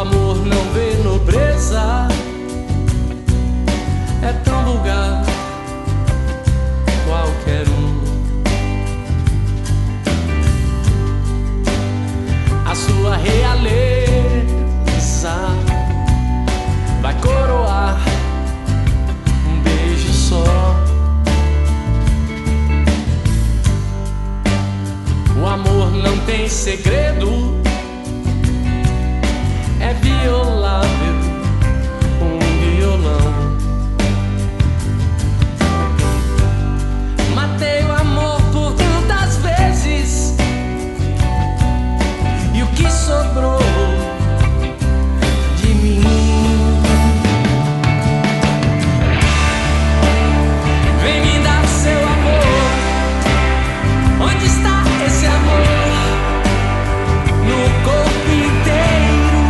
amor não vê nobreza, é tão vulgar qualquer um. A sua realeza vai coroar um beijo só. O amor não tem segredo, é violável, um violão. Matei o amor por tantas vezes, e o que sobrou de mim? Vem me dar seu amor. Onde está esse amor? No corpo inteiro.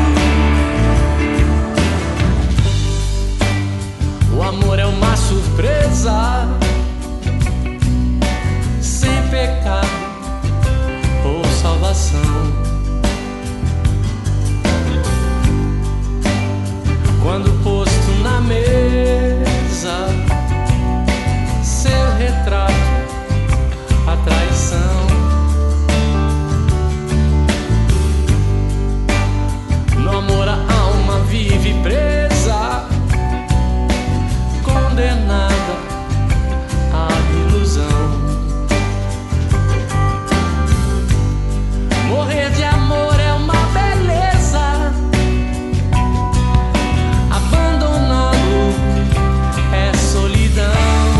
O amor é uma surpresa, sem pecado ou salvação. Quando posto na mesa, seu retrato, a traição. No amor a alma vive presa, condenada à ilusão. Morrer de amor é uma beleza, abandoná-lo é solidão.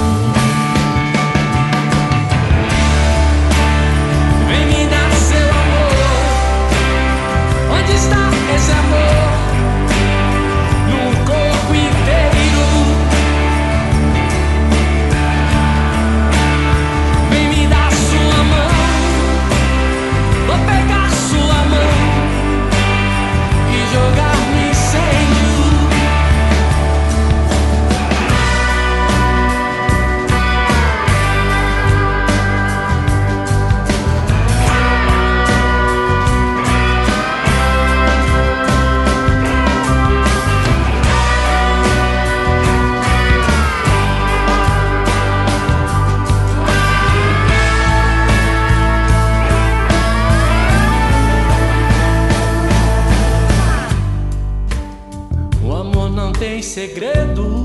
Vem me dar seu amor. Onde está esse amor? No corpo inteiro. Vem me dar sua mão. Vou pegar sua mão e jogar no incêndio. O amor não tem segredo,